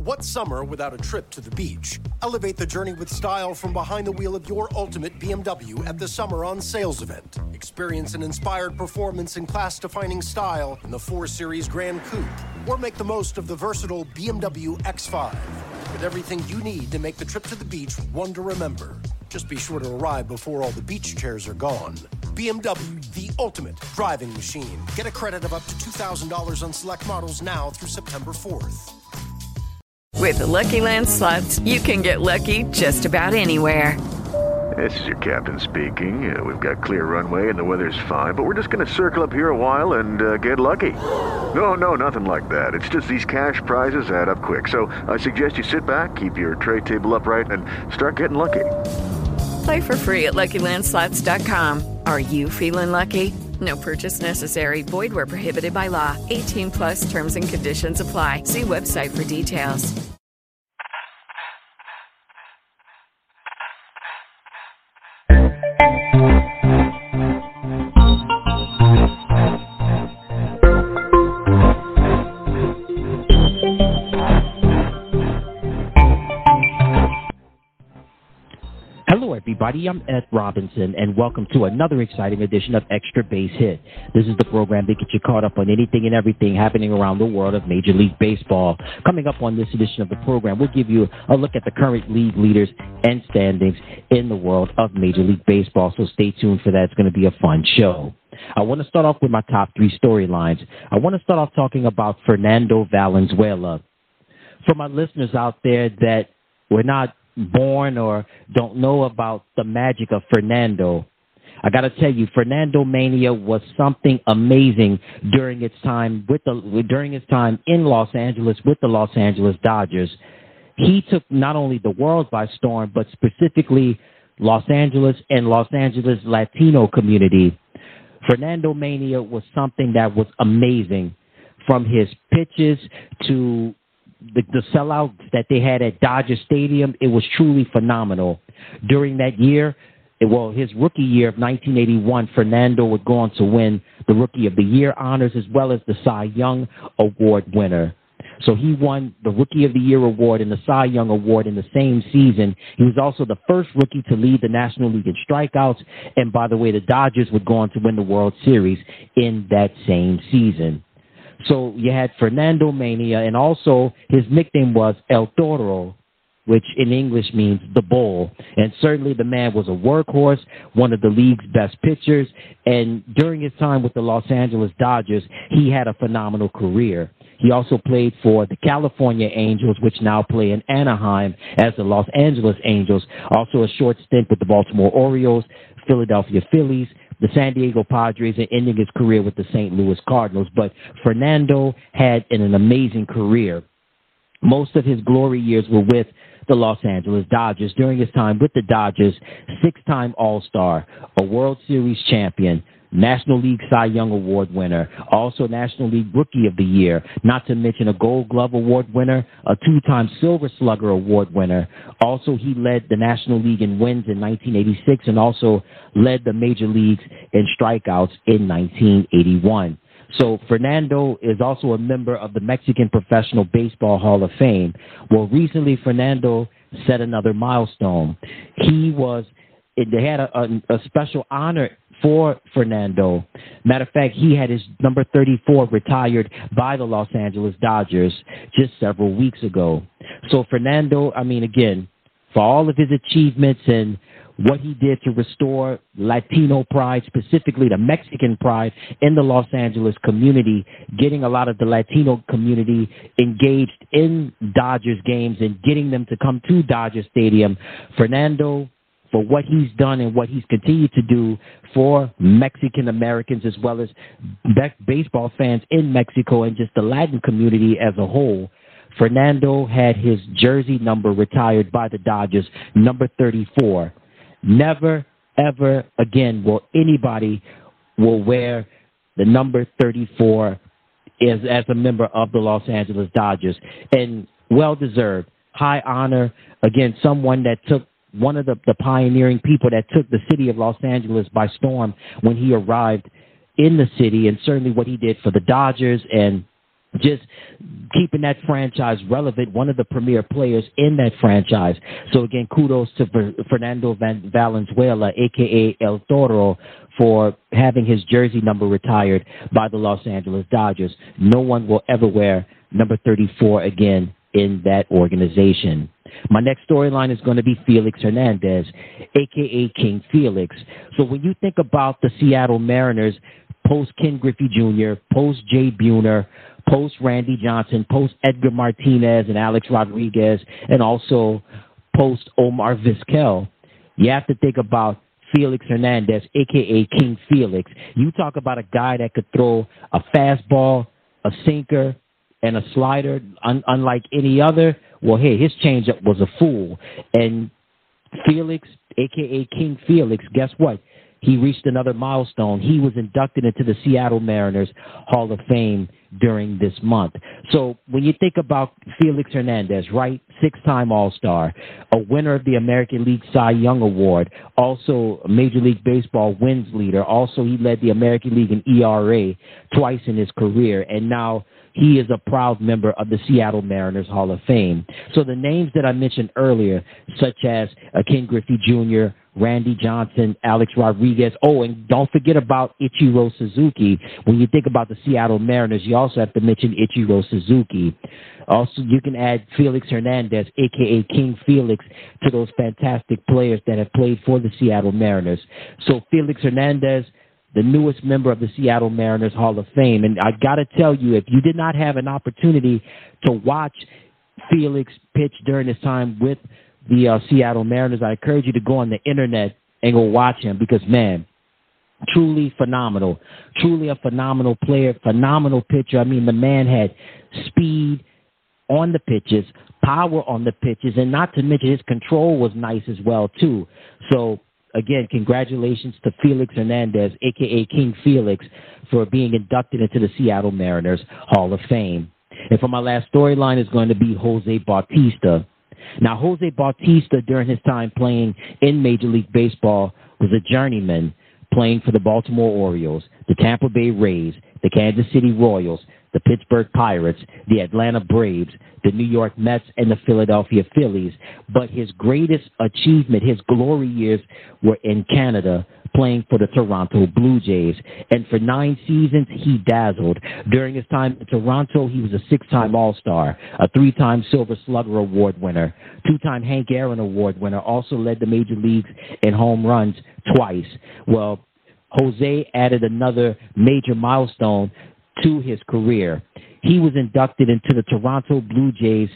What summer without a trip to the beach? Elevate the journey with style from behind the wheel of your ultimate BMW at the Summer on Sales event. Experience an inspired performance and class-defining style in the 4 Series Grand Coupe. Or make the most of the versatile BMW X5. With everything you need to make the trip to the beach one to remember. Just be sure to arrive before all the beach chairs are gone. BMW, the ultimate driving machine. Get a credit of up to $2,000 on select models now through September 4th. With the Lucky Land Slots, you can get lucky just about anywhere. This is your captain speaking. We've got clear runway and the weather's fine, but we're just going to circle up here a while and get lucky. No, nothing like that. It's just these cash prizes add up quick. So I suggest you sit back, keep your tray table upright, and start getting lucky. Play for free at LuckyLandSlots.com. Are you feeling lucky? No purchase necessary. Void where prohibited by law. 18 plus terms and conditions apply. See website for details. Hello, everybody. I'm Ed Robinson, and welcome to another exciting edition of Extra Base Hit. This is the program that gets you caught up on anything and everything happening around the world of Major League Baseball. Coming up on this edition of the program, we'll give you a look at the current league leaders and standings in the world of Major League Baseball, so stay tuned for that. It's going to be a fun show. I want to start off with my top 3 storylines. I want to start off talking about Fernando Valenzuela. For my listeners out there that were not born or don't know about the magic of Fernando, I got to tell you, Fernando Mania was something amazing during its time in Los Angeles with the Los Angeles Dodgers. He took not only the world by storm, but specifically Los Angeles and Los Angeles Latino community. Fernando Mania was something that was amazing, from his pitches to the sellouts that they had at Dodger Stadium. It was truly phenomenal. During that year, his rookie year of 1981, Fernando would go on to win the Rookie of the Year honors as well as the Cy Young Award winner. So he won the Rookie of the Year award and the Cy Young Award in the same season. He was also the first rookie to lead the National League in strikeouts. And by the way, the Dodgers would go on to win the World Series in that same season. So you had Fernando Mania, and also his nickname was El Toro, which in English means the bull. And certainly the man was a workhorse, one of the league's best pitchers. And during his time with the Los Angeles Dodgers, he had a phenomenal career. He also played for the California Angels, which now play in Anaheim as the Los Angeles Angels. Also a short stint with the Baltimore Orioles, Philadelphia Phillies, the San Diego Padres, and ending his career with the St. Louis Cardinals. But Fernando had an amazing career. Most of his glory years were with the Los Angeles Dodgers. During his time with the Dodgers, 6-time All-Star, a World Series champion, National League Cy Young Award winner, also National League Rookie of the Year, not to mention a Gold Glove Award winner, a 2-time Silver Slugger Award winner. Also, he led the National League in wins in 1986 and also led the major leagues in strikeouts in 1981. So Fernando is also a member of the Mexican Professional Baseball Hall of Fame. Well, recently Fernando set another milestone. They had a special honor for Fernando. Matter of fact, he had his number 34 retired by the Los Angeles Dodgers just several weeks ago. So Fernando, again, for all of his achievements and what he did to restore Latino pride, specifically the Mexican pride in the Los Angeles community, getting a lot of the Latino community engaged in Dodgers games and getting them to come to Dodger Stadium. Fernando, for what he's done and what he's continued to do for Mexican Americans as well as baseball fans in Mexico and just the Latin community as a whole, Fernando had his jersey number retired by the Dodgers, number 34. Never, ever again will anybody wear the number 34 as a member of the Los Angeles Dodgers. And well-deserved, high honor, again, someone that took one of the pioneering people that took the city of Los Angeles by storm when he arrived in the city, and certainly what he did for the Dodgers and just keeping that franchise relevant, one of the premier players in that franchise. So, again, kudos to Fernando Valenzuela, a.k.a. El Toro, for having his jersey number retired by the Los Angeles Dodgers. No one will ever wear number 34 again in that organization. My next storyline is going to be Felix Hernandez, a.k.a. King Felix. So when you think about the Seattle Mariners, post Ken Griffey Jr., post Jay Buhner, post Randy Johnson, post Edgar Martinez and Alex Rodriguez, and also post Omar Vizquel, you have to think about Felix Hernandez, a.k.a. King Felix. You talk about a guy that could throw a fastball, a sinker, and a slider unlike any other. Well, hey, his changeup was a fool. And Felix, a.k.a. King Felix, guess what? He reached another milestone. He was inducted into the Seattle Mariners Hall of Fame during this month. So when you think about Felix Hernandez, right, 6-time All-Star, a winner of the American League Cy Young Award, also a Major League Baseball wins leader. Also, he led the American League in ERA twice in his career, and now he is a proud member of the Seattle Mariners Hall of Fame. So the names that I mentioned earlier, such as Ken Griffey Jr., Randy Johnson, Alex Rodriguez. Oh, and don't forget about Ichiro Suzuki. When you think about the Seattle Mariners, you also have to mention Ichiro Suzuki. Also, you can add Felix Hernandez, a.k.a. King Felix, to those fantastic players that have played for the Seattle Mariners. So Felix Hernandez, the newest member of the Seattle Mariners Hall of Fame. And I got to tell you, if you did not have an opportunity to watch Felix pitch during his time with the Seattle Mariners, I encourage you to go on the internet and go watch him because, man, truly phenomenal. Truly a phenomenal player, phenomenal pitcher. I mean, the man had speed on the pitches, power on the pitches, and not to mention his control was nice as well, too. So, again, congratulations to Felix Hernandez, a.k.a. King Felix, for being inducted into the Seattle Mariners Hall of Fame. And for my last storyline is going to be Jose Bautista. Now, Jose Bautista, during his time playing in Major League Baseball, was a journeyman playing for the Baltimore Orioles, the Tampa Bay Rays, the Kansas City Royals, the Pittsburgh Pirates, the Atlanta Braves, the New York Mets, and the Philadelphia Phillies. But his greatest achievement, his glory years, were in Canada, playing for the Toronto Blue Jays. And for 9 seasons, he dazzled. During his time in Toronto, he was a 6-time All-Star, a 3-time Silver Slugger Award winner, 2-time Hank Aaron Award winner, also led the major leagues in home runs twice. Well, Jose added another major milestone to his career. He was inducted into the Toronto Blue Jays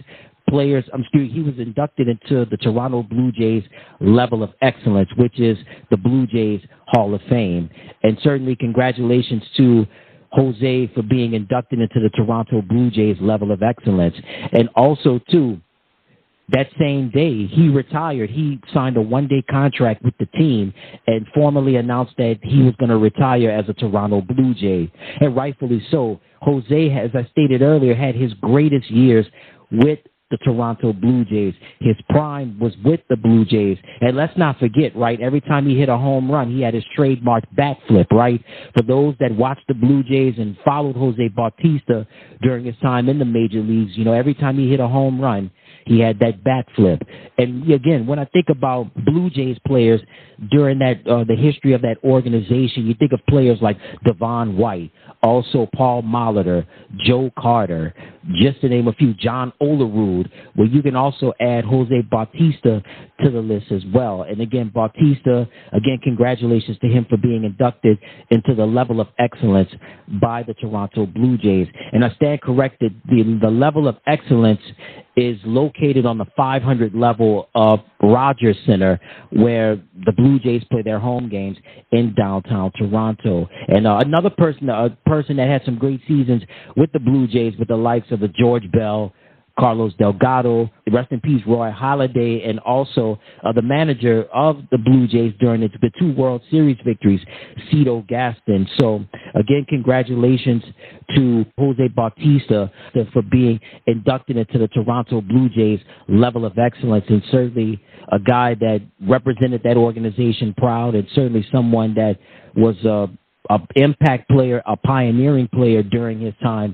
he was inducted into the Toronto Blue Jays Level of Excellence, which is the Blue Jays Hall of Fame. And certainly congratulations to Jose for being inducted into the Toronto Blue Jays Level of Excellence. And also, too, that same day, he retired. He signed a 1-day contract with the team and formally announced that he was going to retire as a Toronto Blue Jay. And rightfully so. Jose, as I stated earlier, had his greatest years with the Toronto Blue Jays. His prime was with the Blue Jays. And let's not forget, right, every time he hit a home run, he had his trademark bat flip, right? For those that watched the Blue Jays and followed Jose Bautista during his time in the major leagues, you know, every time he hit a home run, he had that bat flip. And again, when I think about Blue Jays players during that the history of that organization, you think of players like Devon White, also Paul Molitor, Joe Carter, just to name a few, John Olerud, where you can also add Jose Bautista to the list as well. And again, Bautista, again, congratulations to him for being inducted into the Level of Excellence by the Toronto Blue Jays. And I stand corrected, the Level of Excellence is located on the 500 level of Rogers Center, where the Blue Jays play their home games in downtown Toronto. And another person, a person that had some great seasons with the Blue Jays, with the likes of the George Bell, Carlos Delgado, rest in peace, Roy Halladay, and also the manager of the Blue Jays during the 2 World Series victories, Cito Gaston. So, again, congratulations to Jose Bautista for being inducted into the Toronto Blue Jays Level of Excellence, and certainly a guy that represented that organization proud, and certainly someone that was an impact player, a pioneering player during his time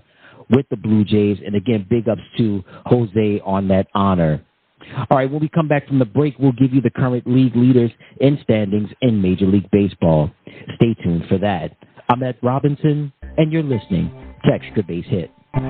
with the Blue Jays. And again, big ups to Jose on that honor. All right, when we come back from the break, we'll give you the current league leaders in standings in Major League Baseball. Stay tuned for that. I'm Ed Robinson, and you're listening to Extra Base Hit.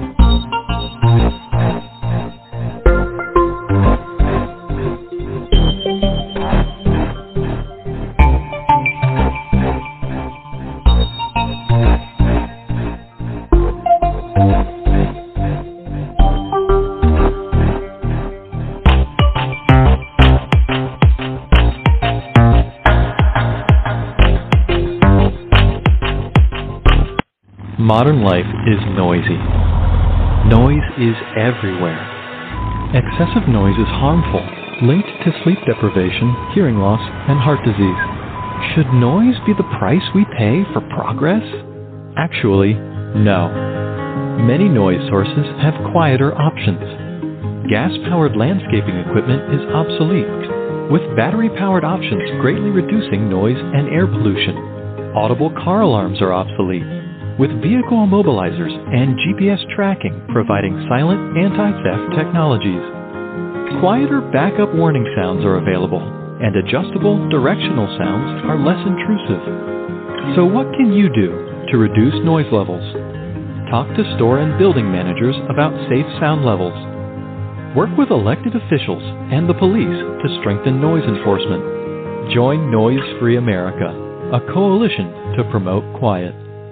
Modern life is noisy. Noise is everywhere. Excessive noise is harmful, linked to sleep deprivation, hearing loss, and heart disease. Should noise be the price we pay for progress? Actually, no. Many noise sources have quieter options. Gas-powered landscaping equipment is obsolete, with battery-powered options greatly reducing noise and air pollution. Audible car alarms are obsolete, with vehicle immobilizers and GPS tracking providing silent anti-theft technologies. Quieter backup warning sounds are available, and adjustable directional sounds are less intrusive. So what can you do to reduce noise levels? Talk to store and building managers about safe sound levels. Work with elected officials and the police to strengthen noise enforcement. Join Noise Free America, a coalition to promote quiet.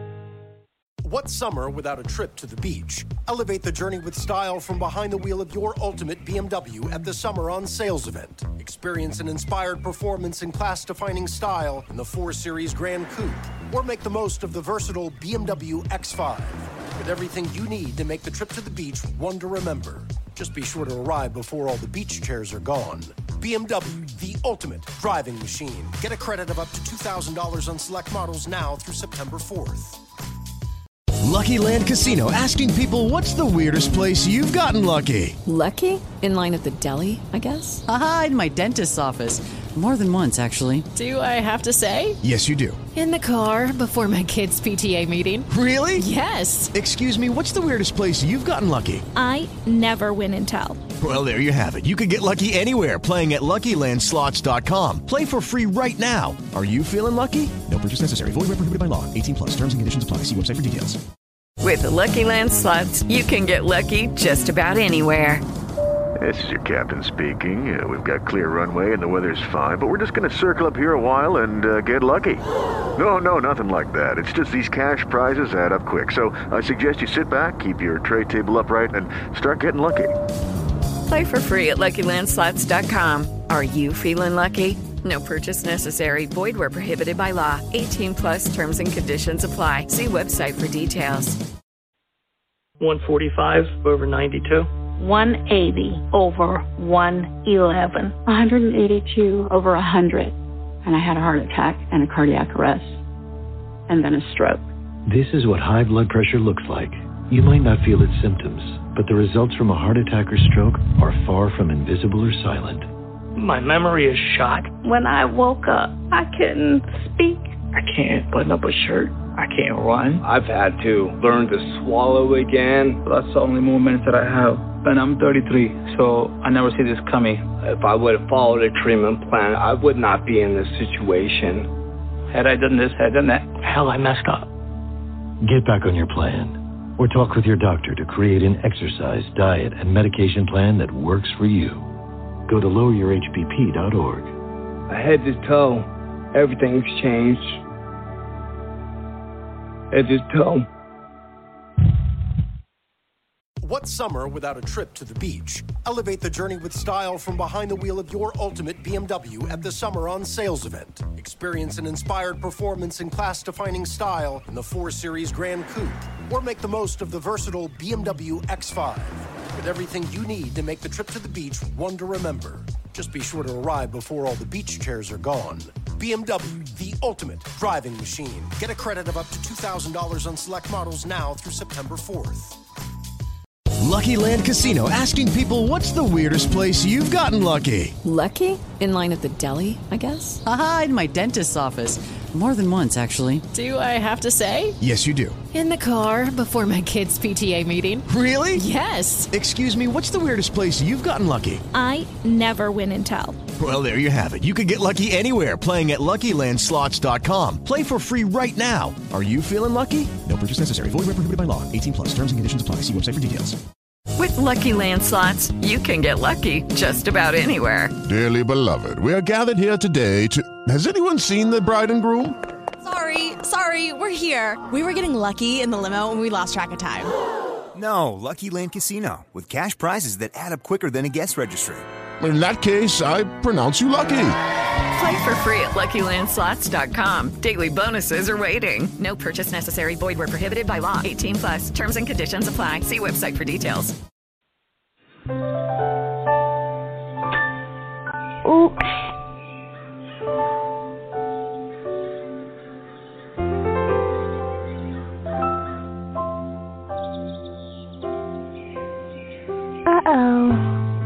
What summer without a trip to the beach? Elevate the journey with style from behind the wheel of your ultimate BMW at the Summer on Sales event. Experience an inspired performance and class-defining style in the 4 Series Grand Coupe, or make the most of the versatile BMW X5. With everything you need to make the trip to the beach one to remember. Just be sure to arrive before all the beach chairs are gone. BMW, the ultimate driving machine. Get a credit of up to $2,000 on select models now through September 4th. Lucky Land Casino, asking people, what's the weirdest place you've gotten lucky? Lucky? In line at the deli, I guess? Aha, in my dentist's office. More than once, actually. Do I have to say? Yes, you do. In the car before my kids' PTA meeting. Really? Yes. Excuse me, what's the weirdest place you've gotten lucky? I never win and tell. Well, there you have it. You can get lucky anywhere, playing at LuckyLandSlots.com. Play for free right now. Are you feeling lucky? No purchase necessary. Void where prohibited by law. 18+. Terms and conditions apply. See website for details. With the Lucky Land Slots, you can get lucky just about anywhere. This is your captain speaking. We've got clear runway and the weather's fine, but we're just going to circle up here a while and get lucky. No, nothing like that. It's just these cash prizes add up quick. So I suggest you sit back, keep your tray table upright, and start getting lucky. Play for free at LuckyLandSlots.com. Are you feeling lucky? No purchase necessary. Void where prohibited by law. 18+ terms and conditions apply. See website for details. 145 over 92. 180 over 111. 182 over 100. And I had a heart attack and a cardiac arrest. And then a stroke. This is what high blood pressure looks like. You might not feel its symptoms, but the results from a heart attack or stroke are far from invisible or silent. My memory is shot. When I woke up, I couldn't speak. I can't button up a shirt. I can't run. I've had to learn to swallow again. That's the only moments that I have. And I'm 33, so I never see this coming. If I would have followed a treatment plan, I would not be in this situation. Had I done this, had I done that, hell, I messed up. Get back on your plan, or talk with your doctor to create an exercise, diet, and medication plan that works for you. Go to loweryourhbp.org. Head to toe, everything's changed. Head to toe. What summer without a trip to the beach? Elevate the journey with style from behind the wheel of your ultimate BMW at the Summer on Sales event. Experience an inspired performance and class-defining style in the 4 Series Grand Coupe, or make the most of the versatile BMW X5. With everything you need to make the trip to the beach one to remember. Just be sure to arrive before all the beach chairs are gone. BMW, the ultimate driving machine. Get a credit of up to $2,000 on select models now through September 4th. Lucky Land Casino, asking people, what's the weirdest place you've gotten lucky? Lucky? In line at the deli, I guess? Aha, in my dentist's office. More than once, actually. Do I have to say? Yes, you do. In the car before my kids' PTA meeting. Really? Yes. Excuse me, what's the weirdest place you've gotten lucky? I never win and tell. Well, there you have it. You can get lucky anywhere, playing at LuckyLandSlots.com. Play for free right now. Are you feeling lucky? No purchase necessary. Void where prohibited by law. 18 plus. Terms and conditions apply. See website for details. With Lucky Land Slots, you can get lucky just about anywhere. Dearly beloved, we are gathered here today to... Has anyone seen the bride and groom? Sorry, we're here. We were getting lucky in the limo and we lost track of time. No, Lucky Land Casino, with cash prizes that add up quicker than a guest registry. In that case, I pronounce you lucky. Play for free at LuckyLandSlots.com. Daily bonuses are waiting. No purchase necessary. Void where prohibited by law. 18 plus. Terms and conditions apply. See website for details. Oops. Uh-oh.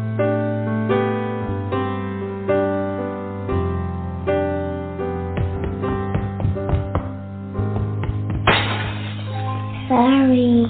Sorry.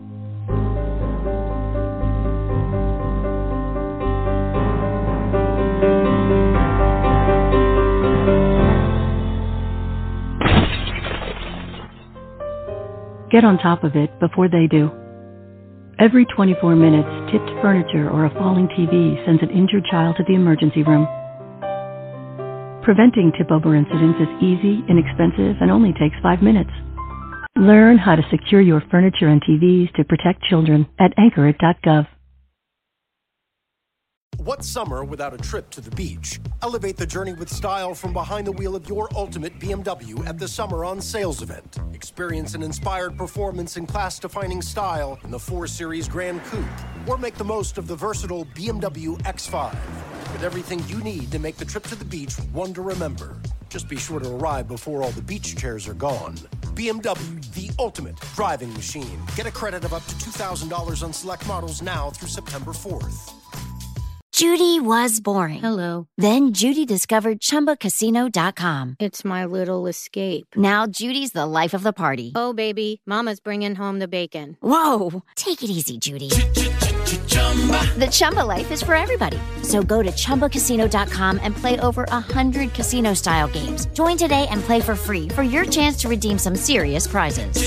Get on top of it before they do. Every 24 minutes, tipped furniture or a falling TV sends an injured child to the emergency room. Preventing tip-over incidents is easy, inexpensive, and only takes 5 minutes. Learn how to secure your furniture and TVs to protect children at anchorit.gov. What's summer without a trip to the beach? Elevate the journey with style from behind the wheel of your ultimate BMW at the Summer on Sales event. Experience an inspired performance in class-defining style in the 4 Series Grand Coupe. Or make the most of the versatile BMW X5. With everything you need to make the trip to the beach one to remember. Just be sure to arrive before all the beach chairs are gone. BMW, the ultimate driving machine. Get a credit of up to $2,000 on select models now through September 4th. Judy was boring. Hello. Then Judy discovered ChumbaCasino.com. It's my little escape. Now Judy's the life of the party. Oh, baby, mama's bringing home the bacon. Whoa, take it easy, Judy. The Chumba life is for everybody. So go to ChumbaCasino.com and play over 100 casino-style games. Join today and play for free for your chance to redeem some serious prizes.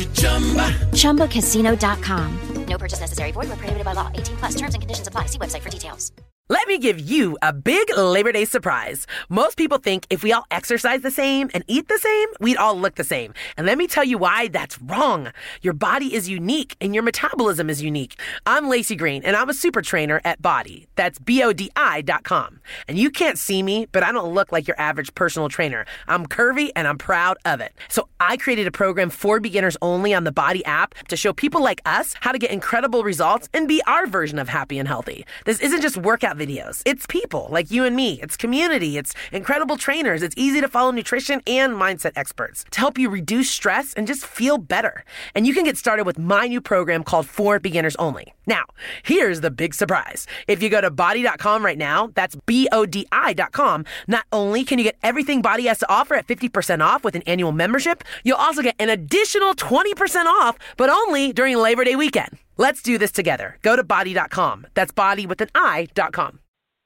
ChumbaCasino.com. No purchase necessary. Void where prohibited by law. 18 plus. Terms and conditions apply. See website for details. Let me give you a big Labor Day surprise. Most people think if we all exercise the same and eat the same, we'd all look the same. And let me tell you why that's wrong. Your body is unique and your metabolism is unique. I'm Lacey Green and I'm a super trainer at Body. That's BODI.com. And you can't see me, but I don't look like your average personal trainer. I'm curvy and I'm proud of it. So I created a program for beginners only on the Body app to show people like us how to get incredible results and be our version of happy and healthy. This isn't just workout videos. It's people like you and me. It's community. It's incredible trainers. It's easy to follow nutrition and mindset experts to help you reduce stress and just feel better. And you can get started with my new program called For Beginners Only. Now, here's the big surprise. If you go to body.com right now, that's BODI.com, not only can you get everything Body has to offer at 50% off with an annual membership, you'll also get an additional 20% off, but only during Labor Day weekend. Let's do this together. Go to body.com. That's body with an I.com.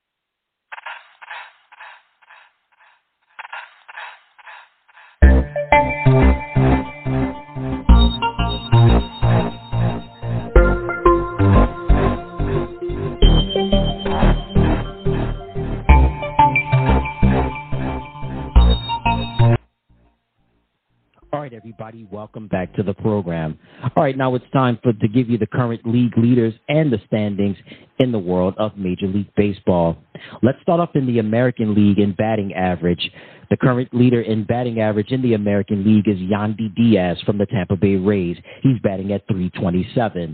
All right, everybody, welcome back to the program. All right, now it's time to give you the current league leaders and the standings in the world of Major League Baseball. Let's start off in the American League in batting average. The current leader in batting average in the American League is Yandy Diaz from the Tampa Bay Rays. He's batting at .327.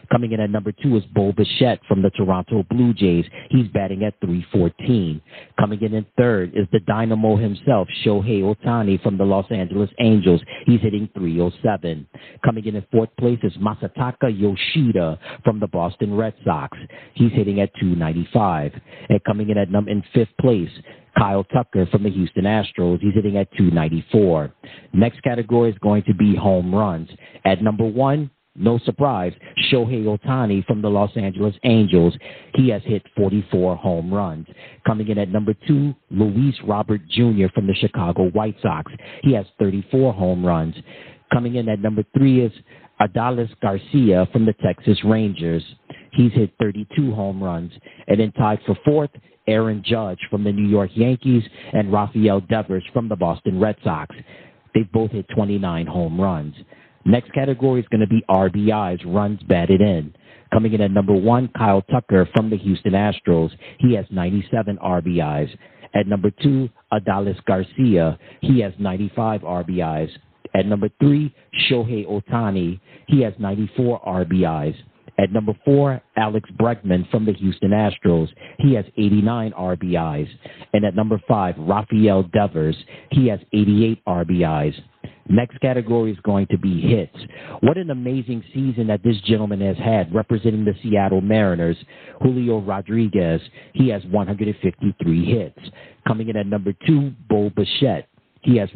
Coming in at number 2 is Bo Bichette from the Toronto Blue Jays. He's batting at .314. Coming in third is the Dynamo himself, Shohei Ohtani from the Los Angeles Angels. He's hitting .307. Coming in fourth place is Masataka Yoshida from the Boston Red Sox. He's hitting at .295. And coming in at in fifth place, Kyle Tucker from the Houston Astros. He's hitting at .294. Next category is going to be home runs. At number 1, no surprise, Shohei Ohtani from the Los Angeles Angels. He has hit 44 home runs. Coming in at number 2, Luis Robert Jr. from the Chicago White Sox. He has 34 home runs. Coming in at number 3 is Adolis Garcia from the Texas Rangers. He's hit 32 home runs. And then tied for fourth, Aaron Judge from the New York Yankees and Rafael Devers from the Boston Red Sox. They've both hit 29 home runs. Next category is going to be RBIs, runs batted in. Coming in at number 1, Kyle Tucker from the Houston Astros. He has 97 RBIs. At number 2, Adolis Garcia. He has 95 RBIs. At number 3, Shohei Ohtani. He has 94 RBIs. At number 4, Alex Bregman from the Houston Astros. He has 89 RBIs. And at number 5, Rafael Devers. He has 88 RBIs. Next category is going to be hits. What an amazing season that this gentleman has had representing the Seattle Mariners. Julio Rodriguez, he has 153 hits. Coming in at number 2, Bo Bichette. He has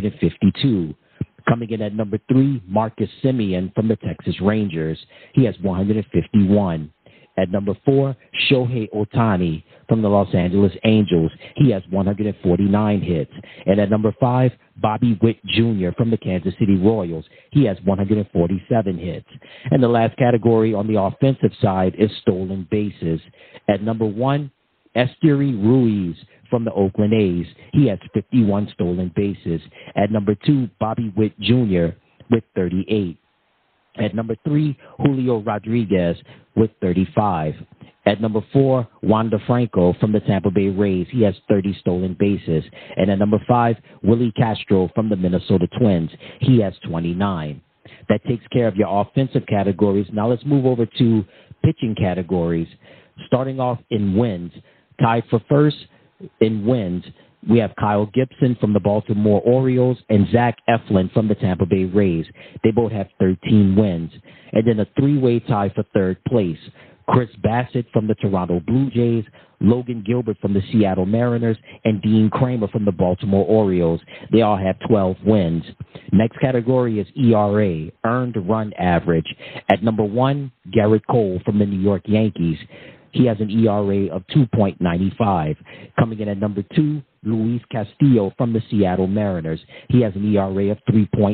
152. Coming in at number 3, Marcus Semien from the Texas Rangers. He has 151. At number 4, Shohei Ohtani from the Los Angeles Angels. He has 149 hits. And at number 5, Bobby Witt Jr. from the Kansas City Royals. He has 147 hits. And the last category on the offensive side is stolen bases. At number 1, Esteury Ruiz from the Oakland A's. He has 51 stolen bases. At number 2, Bobby Witt Jr. with 38. At number 3, Julio Rodriguez with 35. At number 4, Wander Franco from the Tampa Bay Rays. He has 30 stolen bases. And at number 5, Willie Castro from the Minnesota Twins. He has 29. That takes care of your offensive categories. Now let's move over to pitching categories. Starting off in wins. Tied for first in wins, we have Kyle Gibson from the Baltimore Orioles and Zach Eflin from the Tampa Bay Rays. They both have 13 wins. And then a three-way tie for third place. Chris Bassett from the Toronto Blue Jays, Logan Gilbert from the Seattle Mariners, and Dean Kramer from the Baltimore Orioles. They all have 12 wins. Next category is ERA, earned run average. At number 1, Garrett Cole from the New York Yankees. He has an ERA of 2.95. Coming in at number 2, Luis Castillo from the Seattle Mariners. He has an ERA of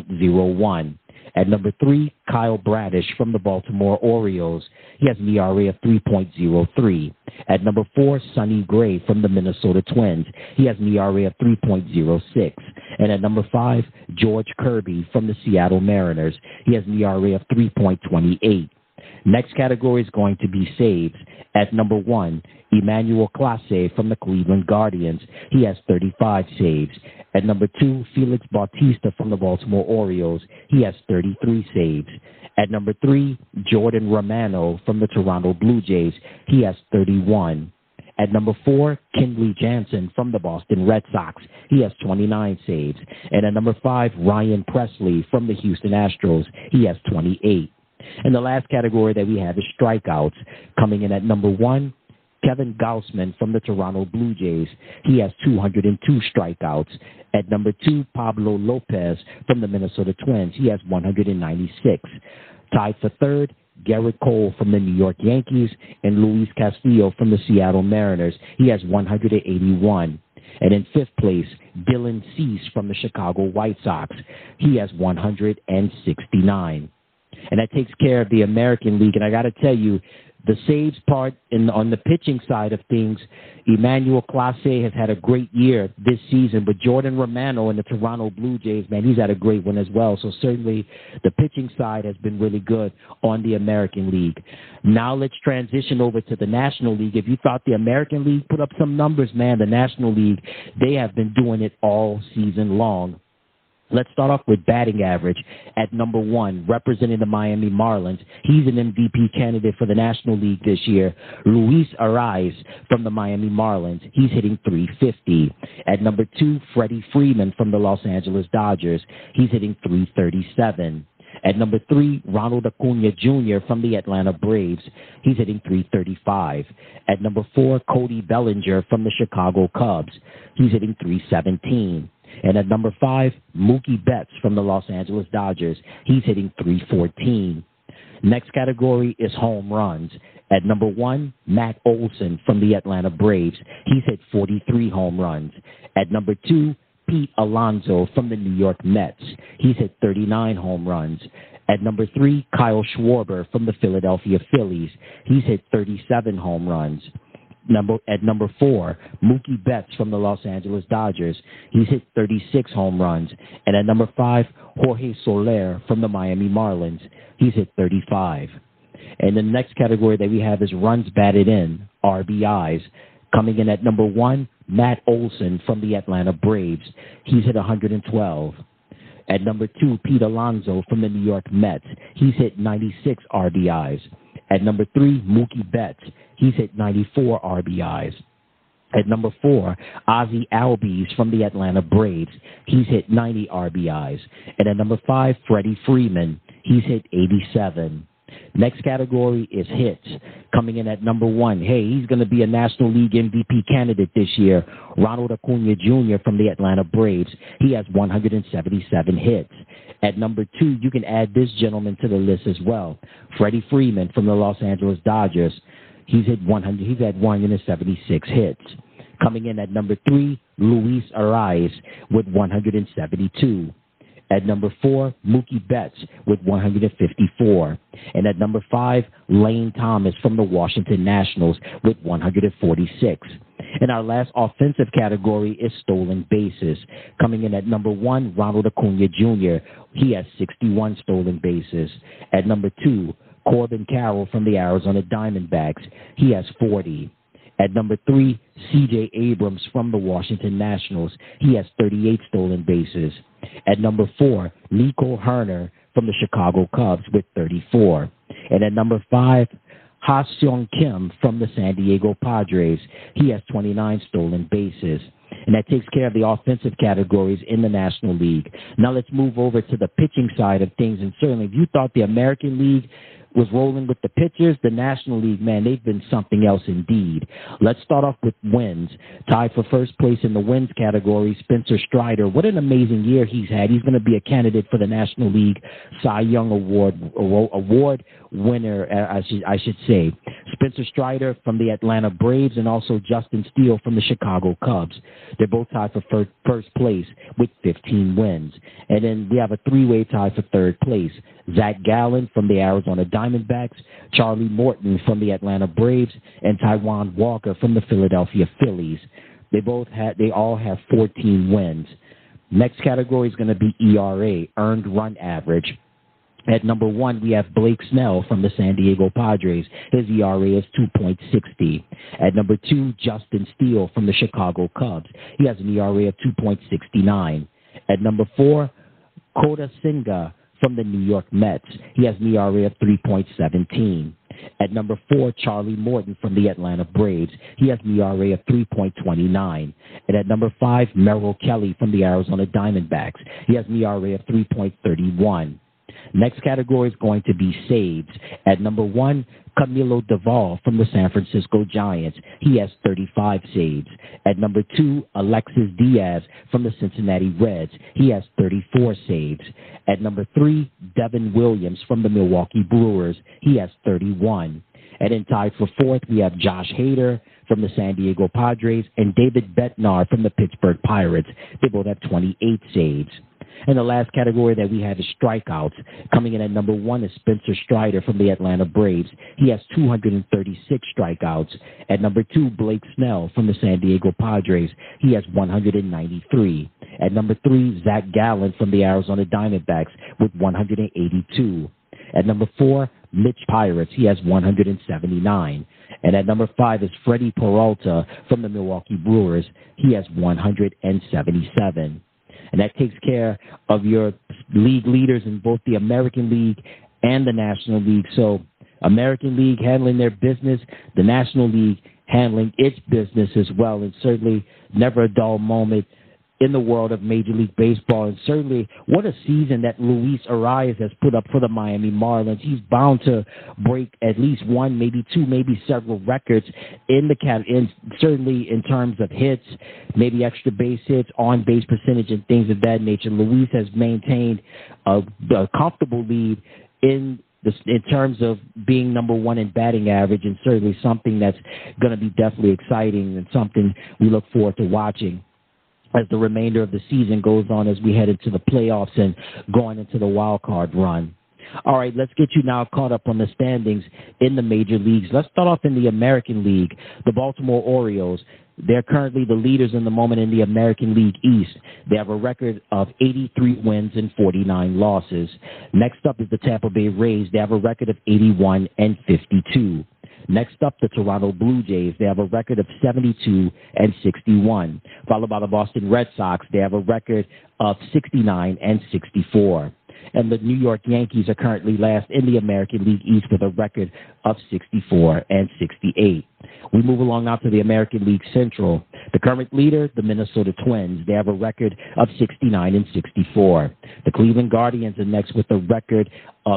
3.01. At number 3, Kyle Bradish from the Baltimore Orioles. He has an ERA of 3.03. At number 4, Sonny Gray from the Minnesota Twins. He has an ERA of 3.06. And at number 5, George Kirby from the Seattle Mariners. He has an ERA of 3.28. Next category is going to be saves. At number 1, Emmanuel Clase from the Cleveland Guardians. He has 35 saves. At number 2, Felix Bautista from the Baltimore Orioles. He has 33 saves. At number 3, Jordan Romano from the Toronto Blue Jays. He has 31. At number 4, Kenley Jansen from the Boston Red Sox. He has 29 saves. And at number 5, Ryan Presley from the Houston Astros. He has 28. And the last category that we have is strikeouts. Coming in at number 1, Kevin Gausman from the Toronto Blue Jays. He has 202 strikeouts. At number 2, Pablo Lopez from the Minnesota Twins. He has 196. Tied for third, Garrett Cole from the New York Yankees and Luis Castillo from the Seattle Mariners. He has 181. And in fifth place, Dylan Cease from the Chicago White Sox. He has 169. And that takes care of the American League. And I got to tell you, the saves part on the pitching side of things, Emmanuel Clase has had a great year this season. But Jordan Romano in the Toronto Blue Jays, man, he's had a great one as well. So certainly the pitching side has been really good on the American League. Now let's transition over to the National League. If you thought the American League put up some numbers, man, the National League, they have been doing it all season long. Let's start off with batting average. At number 1, representing the Miami Marlins, he's an MVP candidate for the National League this year. Luis Arraez from the Miami Marlins, he's hitting .350. At number 2, Freddie Freeman from the Los Angeles Dodgers, he's hitting .337. At number 3, Ronald Acuna Jr. from the Atlanta Braves, he's hitting .335. At number 4, Cody Bellinger from the Chicago Cubs, he's hitting .317. And at number 5, Mookie Betts from the Los Angeles Dodgers. He's hitting .314. Next category is home runs. At number 1, Matt Olson from the Atlanta Braves. He's hit 43 home runs. At number 2, Pete Alonso from the New York Mets. He's hit 39 home runs. At number 3, Kyle Schwarber from the Philadelphia Phillies. He's hit 37 home runs. At number 4, Mookie Betts from the Los Angeles Dodgers. He's hit 36 home runs. And at number 5, Jorge Soler from the Miami Marlins. He's hit 35. And the next category that we have is runs batted in, RBIs. Coming in at number 1, Matt Olson from the Atlanta Braves. He's hit 112. At number 2, Pete Alonso from the New York Mets. He's hit 96 RBIs. At number 3, Mookie Betts. He's hit 94 RBIs. At number 4, Ozzie Albies from the Atlanta Braves. He's hit 90 RBIs. And at number 5, Freddie Freeman. He's hit 87. Next category is hits. Coming in at number 1, he's going to be a National League MVP candidate this year. Ronald Acuna Jr. from the Atlanta Braves. He has 177 hits. At number 2, you can add this gentleman to the list as well. Freddie Freeman from the Los Angeles Dodgers. He's had 176 hits. Coming in at number 3, Luis Arraez with 172. At number 4, Mookie Betts with 154. And at number 5, Lane Thomas from the Washington Nationals with 146. And our last offensive category is stolen bases. Coming in at number 1, Ronald Acuna Jr. He has 61 stolen bases. At number 2, Corbin Carroll from the Arizona Diamondbacks. He has 40. At number 3, C.J. Abrams from the Washington Nationals. He has 38 stolen bases. At number 4, Nico Hoerner from the Chicago Cubs with 34. And at number 5, Ha-Seong Kim from the San Diego Padres. He has 29 stolen bases. And that takes care of the offensive categories in the National League. Now let's move over to the pitching side of things. And certainly if you thought the American League was rolling with the pitchers, the National League, man, they've been something else indeed. Let's start off with wins. Tied for first place in the wins category, Spencer Strider. What an amazing year he's had. He's going to be a candidate for the National League Cy Young Award winner, I should say. Spencer Strider from the Atlanta Braves and also Justin Steele from the Chicago Cubs. They're both tied for first place with 15 wins. And then we have a three-way tie for third place. Zach Gallen from the Arizona Diamondbacks, Charlie Morton from the Atlanta Braves, and Taijuan Walker from the Philadelphia Phillies. They all have 14 wins. Next category is going to be ERA, earned run average. At number 1, we have Blake Snell from the San Diego Padres. His ERA is 2.60. At number 2, Justin Steele from the Chicago Cubs. He has an ERA of 2.69. At number 4, Kota Senga from the New York Mets. He has an ERA of 3.17. At number 4, Charlie Morton from the Atlanta Braves. He has an ERA of 3.29. And at number 5, Merrill Kelly from the Arizona Diamondbacks. He has an ERA of 3.31. Next category is going to be saves. At number 1, Camilo Doval from the San Francisco Giants. He has 35 saves. At number 2, Alexis Diaz from the Cincinnati Reds. He has 34 saves. At number 3, Devin Williams from the Milwaukee Brewers. He has 31. And then tied for fourth, we have Josh Hader from the San Diego Padres and David Bednar from the Pittsburgh Pirates. They both have 28 saves. And the last category that we have is strikeouts. Coming in at number 1 is Spencer Strider from the Atlanta Braves. He has 236 strikeouts. At number 2, Blake Snell from the San Diego Padres. He has 193. At number 3, Zach Gallen from the Arizona Diamondbacks with 182. At number 4, Mitch Pirates. He has 179. And at number 5 is Freddie Peralta from the Milwaukee Brewers. He has 177. and that takes care of your league leaders in both the American League and the National League. So American League handling their business, the National League handling its business as well, and certainly never a dull moment in the world of Major League Baseball. And certainly what a season that Luis Arias has put up for the Miami Marlins. He's bound to break at least one, maybe two, maybe several records in the certainly in terms of hits, maybe extra base hits, on base percentage, and things of that nature. Luis has maintained a comfortable lead in terms of being number one in batting average, and certainly something that's going to be definitely exciting and something we look forward to watching as the remainder of the season goes on, as we head into the playoffs and going into the wild card run. All right, let's get you now caught up on the standings in the major leagues. Let's start off in the American League. The Baltimore Orioles, they're currently the leaders in the moment in the American League East. They have a record of 83 wins and 49 losses. Next up is the Tampa Bay Rays. They have a record of 81 and 52. Next up, the Toronto Blue Jays. They have a record of 72 and 61. Followed by the Boston Red Sox. They have a record of 69 and 64. And the New York Yankees are currently last in the American League East with a record of 64 and 68. We move along now to the American League Central. The current leader, the Minnesota Twins. They have a record of 69 and 64. The Cleveland Guardians are next with a record of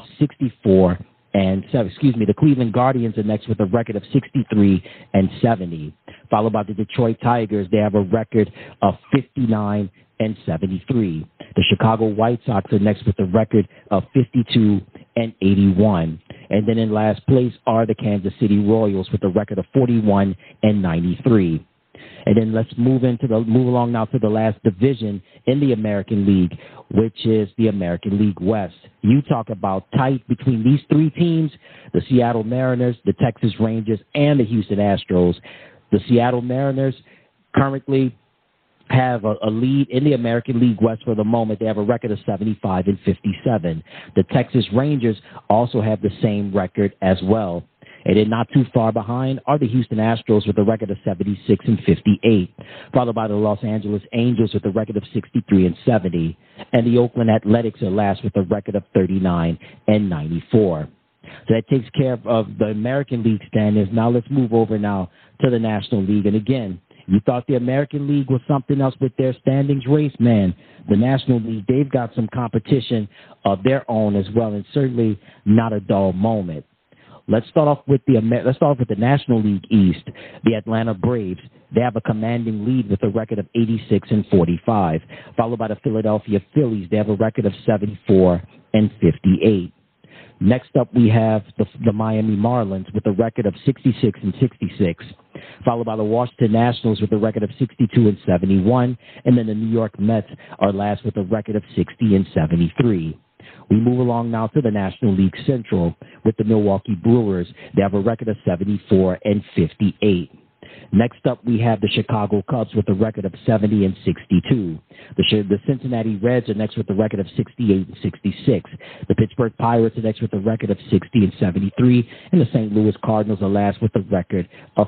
64 and the Cleveland Guardians are next with a record of 63 and 70. Followed by the Detroit Tigers. They have a record of 59 and 73. The Chicago White Sox are next with a record of 52 and 81. And then in last place are the Kansas City Royals with a record of 41 and 93. And then let's move along now to the last division in the American League, which is the American League West. You talk about tight between these three teams, the Seattle Mariners, the Texas Rangers, and the Houston Astros. The Seattle Mariners currently have a lead in the American League West for the moment. They have a record of 75 and 57. The Texas Rangers also have the same record as well. And then not too far behind are the Houston Astros with a record of 76 and 58, followed by the Los Angeles Angels with a record of 63 and 70, and the Oakland Athletics are last with a record of 39 and 94. So that takes care of the American League standings. Now let's move over now to the National League. And again, you thought the American League was something else with their standings race? Man, the National League, they've got some competition of their own as well, and certainly not a dull moment. Let's start off with the National League East. The Atlanta Braves, they have a commanding lead with a record of 86 and 45, followed by the Philadelphia Phillies. They have a record of 74 and 58. Next up, we have the Miami Marlins with a record of 66 and 66, followed by the Washington Nationals with a record of 62 and 71, and then the New York Mets are last with a record of 60 and 73. We move along now to the National League Central with the Milwaukee Brewers. They have a record of 74 and 58. Next up, we have the Chicago Cubs with a record of 70 and 62. The Cincinnati Reds are next with a record of 68 and 66. The Pittsburgh Pirates are next with a record of 60 and 73. And the St. Louis Cardinals are last with a record of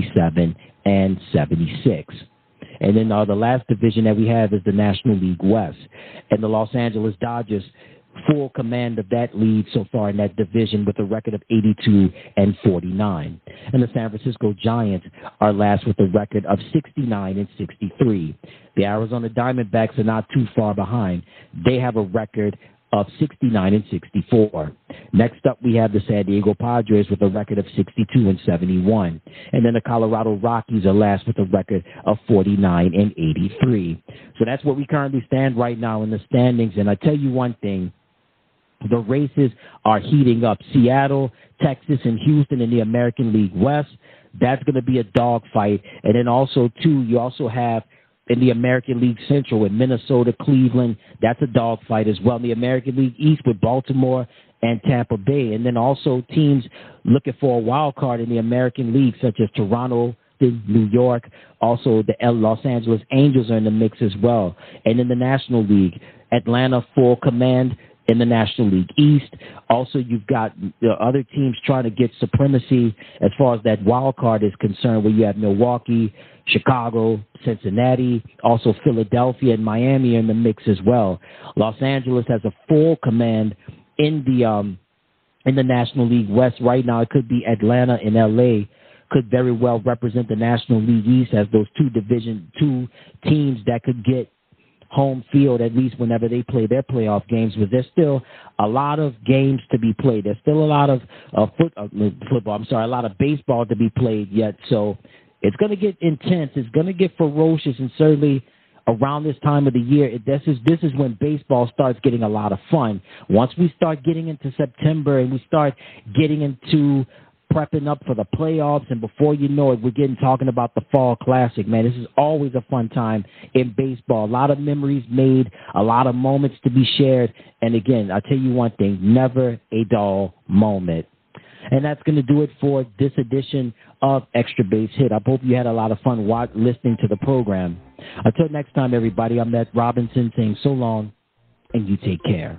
57 and 76. And then the last division that we have is the National League West. And the Los Angeles Dodgers, full command of that lead so far in that division with a record of 82 and 49. And the San Francisco Giants are last with a record of 69 and 63. The Arizona Diamondbacks are not too far behind. They have a record of 69 and 64. Next up, we have the San Diego Padres with a record of 62 and 71. And then the Colorado Rockies are last with a record of 49 and 83. So that's where we currently stand right now in the standings. And I tell you one thing, the races are heating up. Seattle, Texas, and Houston in the American League West, that's going to be a dogfight. And then also, too, you also have in the American League Central with Minnesota, Cleveland, that's a dogfight as well. In the American League East with Baltimore and Tampa Bay. And then also teams looking for a wild card in the American League, such as Toronto, New York, also the Los Angeles Angels are in the mix as well. And in the National League, Atlanta full command in the National League East. Also, you've got other teams trying to get supremacy as far as that wild card is concerned, where you have Milwaukee, Chicago, Cincinnati, also Philadelphia and Miami are in the mix as well. Los Angeles has a full command in the National League West right now. It could be Atlanta and LA could very well represent the National League East as those two teams that could get home field at least whenever they play their playoff games. But there's still a lot of games to be played. There's still a lot of a lot of baseball to be played yet. So it's going to get intense. It's going to get ferocious, and certainly around this time of the year, this is when baseball starts getting a lot of fun. Once we start getting into September and we start getting into prepping up for the playoffs, and before you know it, we're talking about the Fall Classic, man. This is always a fun time in baseball. A lot of memories made, a lot of moments to be shared. And again, I'll tell you one thing, never a dull moment. And that's going to do it for this edition of Extra Base Hit. I hope you had a lot of fun listening to the program. Until next time, everybody, I'm Matt Robinson saying so long, and you take care.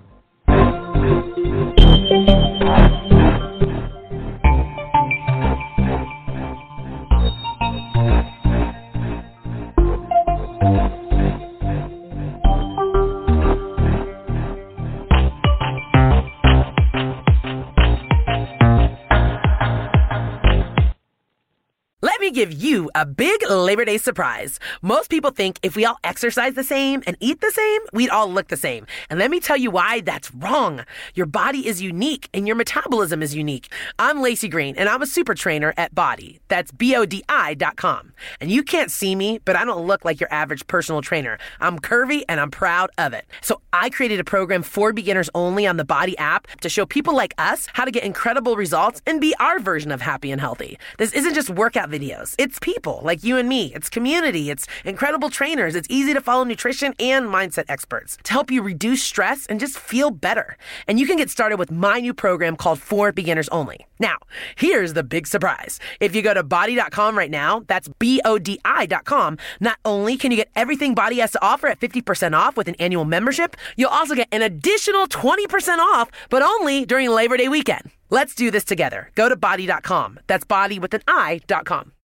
Let me give you a big Labor Day surprise. Most people think if we all exercise the same and eat the same, we'd all look the same. And let me tell you why that's wrong. Your body is unique and your metabolism is unique. I'm Lacey Green and I'm a super trainer at Body. That's BODI.com. And you can't see me, but I don't look like your average personal trainer. I'm curvy and I'm proud of it. So I created a program for beginners only on the Body app to show people like us how to get incredible results and be our version of happy and healthy. This isn't just workout videos. It's people like you and me. It's community. It's incredible trainers. It's easy to follow nutrition and mindset experts to help you reduce stress and just feel better. And you can get started with my new program called For Beginners Only. Now, here's the big surprise. If you go to Body.com right now, that's BODI.com, not only can you get everything Body has to offer at 50% off with an annual membership, you'll also get an additional 20% off, but only during Labor Day weekend. Let's do this together. Go to Body.com. That's body with an I.com.